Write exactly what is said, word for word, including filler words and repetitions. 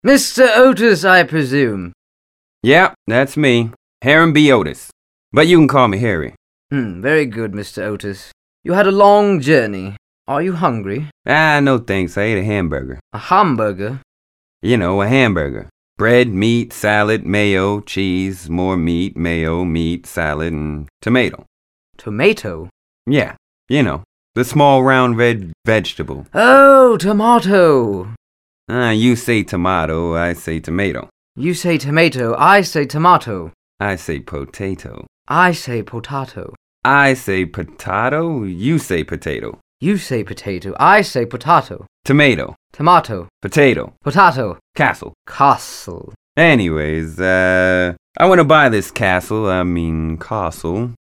Mister Otis, I presume. Yeah, that's me. Harry B. Otis. But you can call me Harry. Hmm, very good, Mister Otis. You had a long journey. Are you hungry? Ah, no thanks. I ate a hamburger. A hamburger? You know, a hamburger. Bread, meat, salad, mayo, cheese, more meat, mayo, meat, salad, and tomato. Tomato? Yeah, you know, the small round red vegetable. Oh, tomato. Ah, you say tomato, I say tomato. You say tomato, I say tomato. I say potato. I say potato. I say potato, you say potato. You say potato, I say potato. Tomato. Tomato. Potato. Potato. Castle. Castle. Anyways, uh, I want to buy this castle, I mean castle.